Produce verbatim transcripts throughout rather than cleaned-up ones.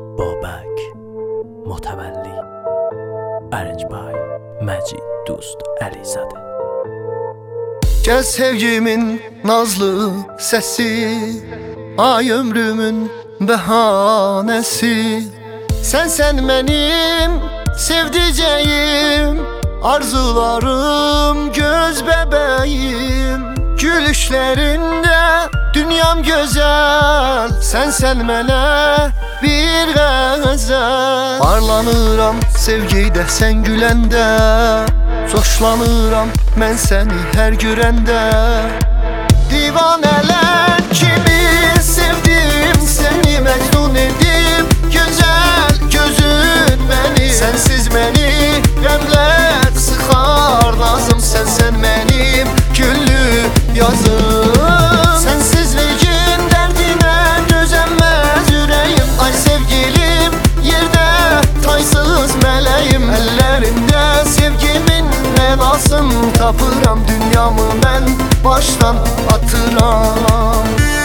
Babək Mütəvəlli Ərincbay Məcid Dost Əlizadə. Gəl sevgimin nazlı səsi, ay ömrümün bəhanəsi. Sənsən mənim sevdicəyim, arzularım, göz bəbəyim. Gülüşlərində dünyam gözəl, sənsən mənə bir qəzəl. Parlanıram sevgidə sən güləndə, coşlanıram mən səni hər görəndə. Divanələr kimi sevdim səni, məcnun edib gözəl gözün məni. Sənsiz məni qəmlər sıxar nazım, sənsən mənim güllü yazım. Sənsizliyin dərdinə dözənməz ürəyim, ay sevgilim yerdə taysız mələyim. Əllərində sevgimin məlasını tapıram, dünyamı mən başdan atıram.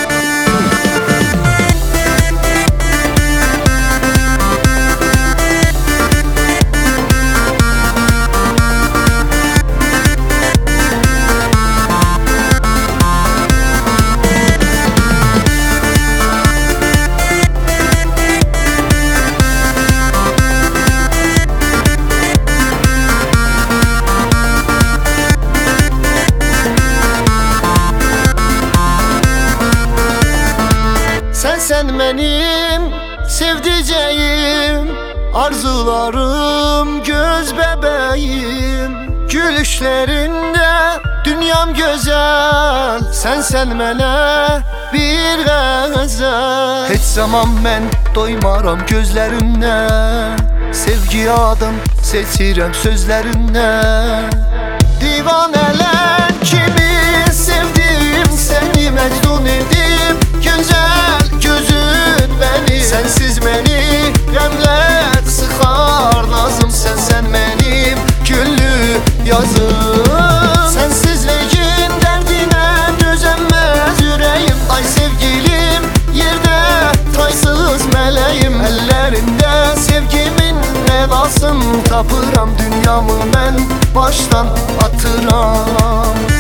Sənsən mənim sevdicəyim, arzularım, göz bəbəyim. Gülüşlərində dünyam gözəl, sənsən mənə bir qəzəl. Heç zaman mən doymaram gözlərindən, sevgi adın seçirəm sözlərindən. Divanələr kimi sevdim səni, məcnun edib gözəl gözün məni. Sənsiz məni qəmlər sıxar nazım, sənsən mənim güllü yazım. Sənsizliyin dərdinə dözənməz ürəyim, ay sevgilim yerdə taysız mələyim. Əllərində sevgimin məlasını tapıram, dünyamı mən başdan atıram.